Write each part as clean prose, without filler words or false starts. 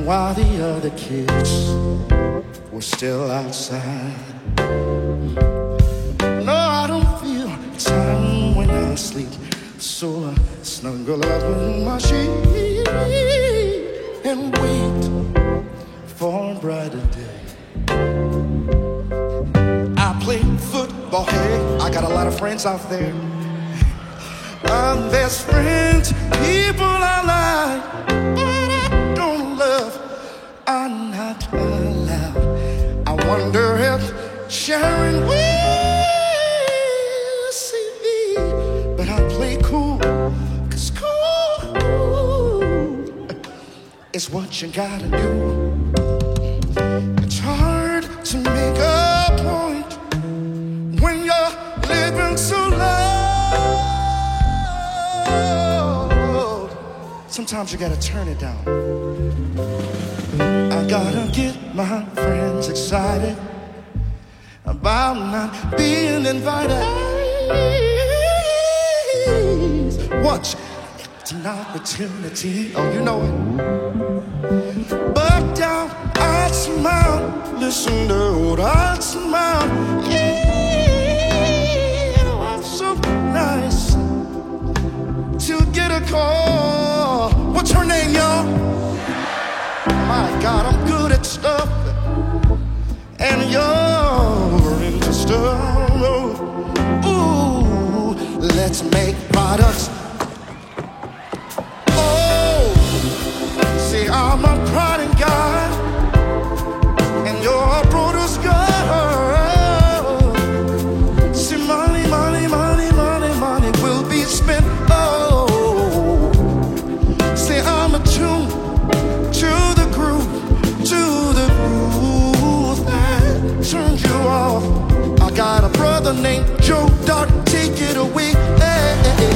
while the other kids were still outside. No, I don't feel time when I sleep, so I snuggle up in my sheet and wait for a brighter day. I play football, hey, I got a lot of friends out there. I'm best friends, people I like, but I don't love, I'm not allowed. I wonder if Sharon will see me, but I play cool, 'cause cool is what you gotta do. It's hard to make a point when you're living so low. Sometimes you gotta turn it down. I gotta get my friends excited about not being invited. Watch, it's an opportunity. Oh, you know it. But down, I smile. Listen to what I smile. Yeah, I'm so nice to get a call. What's her name, y'all? My God, I'm good at stuff, and you're into stuff. Ooh, let's make products. Oh, see, I'm a product guy, and you're a produce girl. See, money, money, money, money, money will be spent. I'm attuned to the groove that turns you off. I got a brother named Joe Dot, take it away. Hey, hey, hey,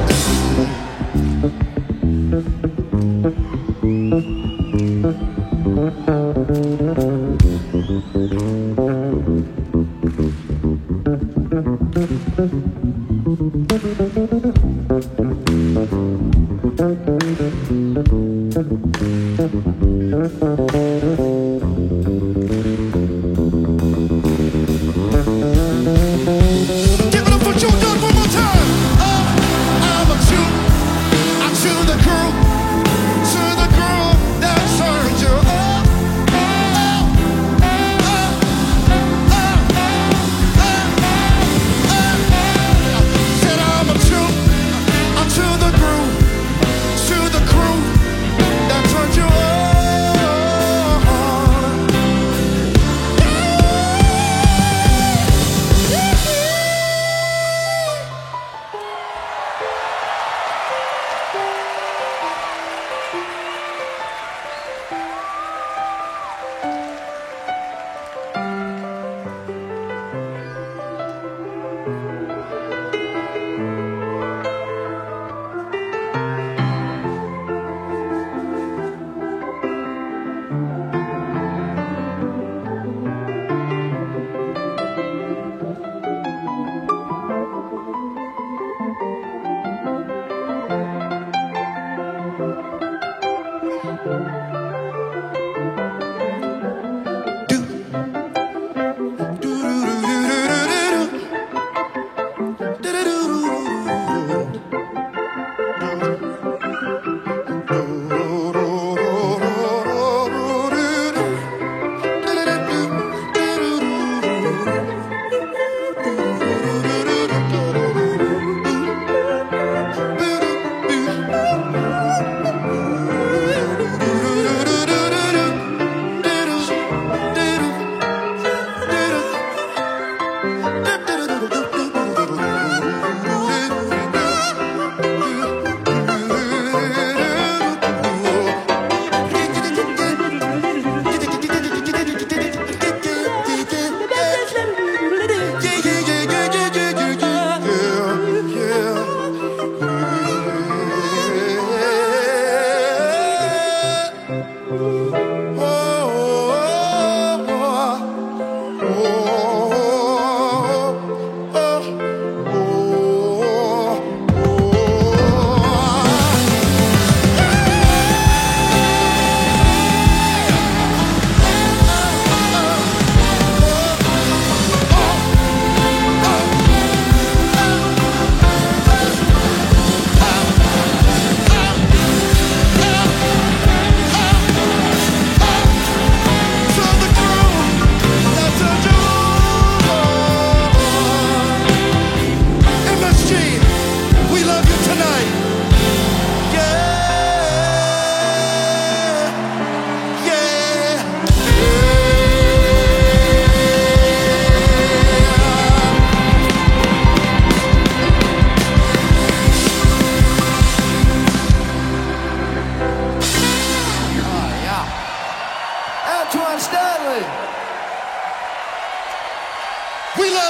give it up for Joe Dot one more time. I'm attuned to the groove that turns you up. Said I'm attuned to the groove that turns you on.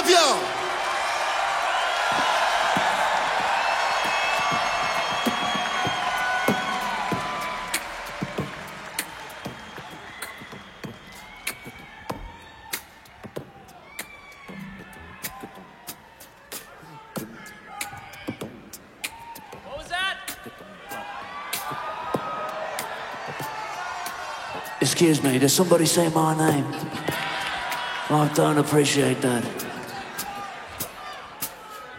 love y'all. What was that? Excuse me, did somebody say my name? I don't appreciate that.